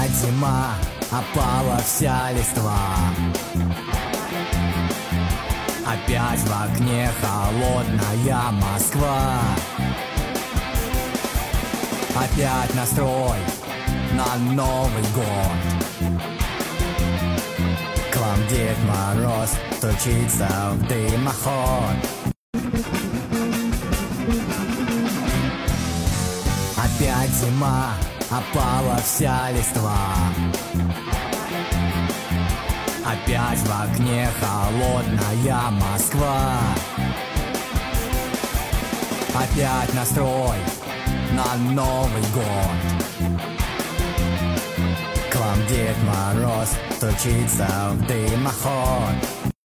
Опять зима, опала вся листва. Опять в окне холодная Москва. Опять настрой на Новый год. К вам Дед Мороз стучится в дымоход. Опять зима, опала вся листва. Опять в окне холодная Москва. Опять настрой на Новый год. К вам Дед Мороз стучится в дымоход.